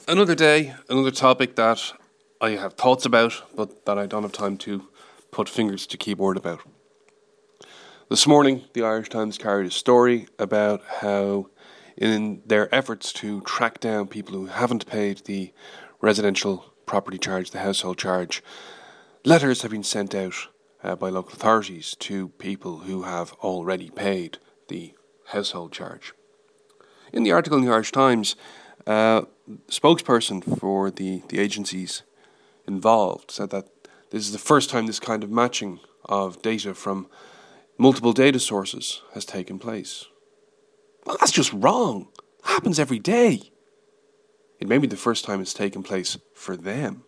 Another day, another topic that I have thoughts about, but that I don't have time to put fingers to keyboard about. This morning, the Irish Times carried a story about how, in their efforts to track down people who haven't paid the residential property charge, the household charge, letters have been sent out by local authorities to people who have already paid the household charge. In the article in the Irish Times, spokesperson for the agencies involved said that this is the first time this kind of matching of data from multiple data sources has taken place. Well, that's just wrong. It happens every day. It may be the first time it's taken place for them.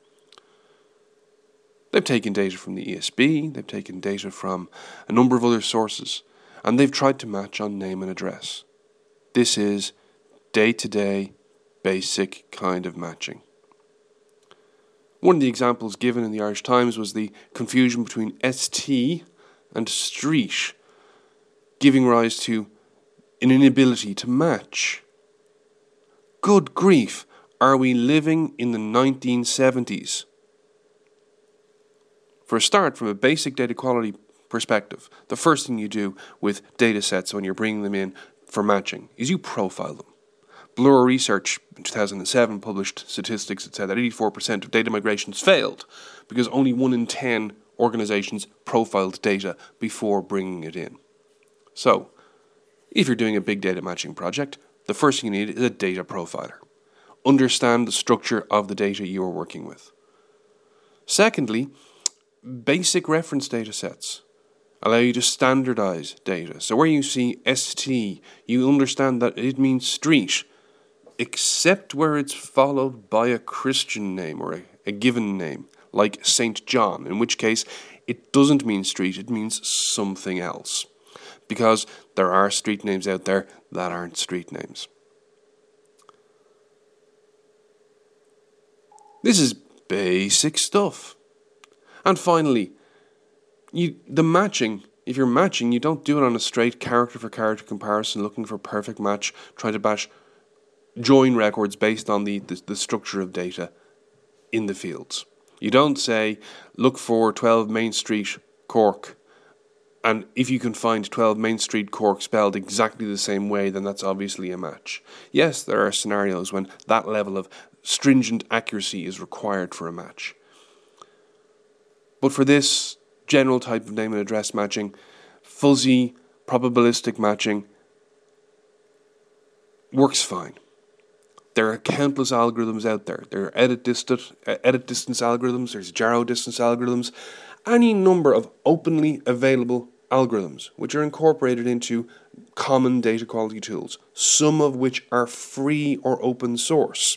They've taken data from the ESB, they've taken data from a number of other sources, and they've tried to match on name and address. This is day-to-day, basic kind of matching. One of the examples given in the Irish Times was the confusion between ST and street, giving rise to an inability to match. Good grief, are we living in the 1970s? For a start, from a basic data quality perspective, the first thing you do with data sets when you're bringing them in for matching is you profile them. Blur Research in 2007 published statistics that said that 84% of data migrations failed because only 1 in 10 organizations profiled data before bringing it in. So, if you're doing a big data matching project, the first thing you need is a data profiler. Understand the structure of the data you are working with. Secondly, basic reference data sets allow you to standardize data. So where you see ST, you understand that it means street, except where it's followed by a Christian name or a given name, like St. John, in which case it doesn't mean street, it means something else. Because there are street names out there that aren't street names. This is basic stuff. And finally, the matching, if you're matching, you don't do it on a straight character-for-character comparison, looking for a perfect match, trying to join records based on the structure of data in the fields. You don't say, look for 12 Main Street, Cork, and if you can find 12 Main Street, Cork spelled exactly the same way, then that's obviously a match. Yes, there are scenarios when that level of stringent accuracy is required for a match. But for this general type of name and address matching, fuzzy, probabilistic matching works fine. There are countless algorithms out there. There are edit distance algorithms, there's Jarrow distance algorithms, any number of openly available algorithms which are incorporated into common data quality tools, some of which are free or open source.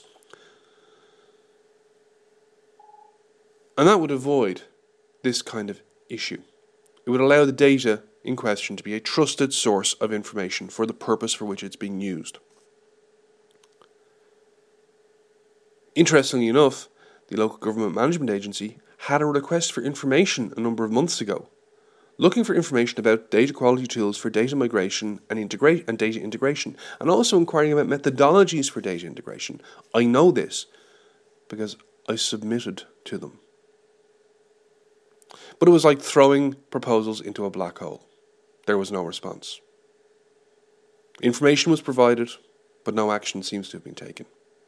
And that would avoid this kind of issue. It would allow the data in question to be a trusted source of information for the purpose for which it's being used. Interestingly enough, the local government management agency had a request for information a number of months ago, looking for information about data quality tools for data migration and data integration, and also inquiring about methodologies for data integration. I know this because I submitted to them. But it was like throwing proposals into a black hole. There was no response. Information was provided, but no action seems to have been taken.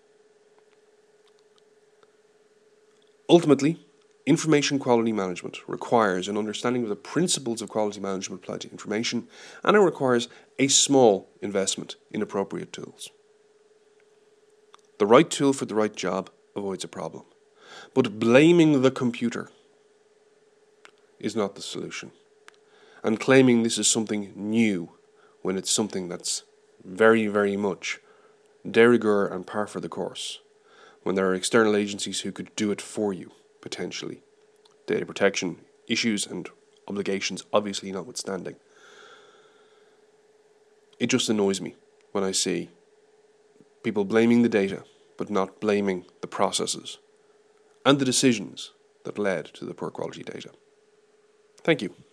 Ultimately, information quality management requires an understanding of the principles of quality management applied to information, and it requires a small investment in appropriate tools. The right tool for the right job avoids a problem. But blaming the computer is not the solution. And claiming this is something new when it's something that's very, very much de rigueur and par for the course, when there are external agencies who could do it for you, potentially. Data protection issues and obligations obviously notwithstanding. It just annoys me when I see people blaming the data, but not blaming the processes and the decisions that led to the poor quality data. Thank you.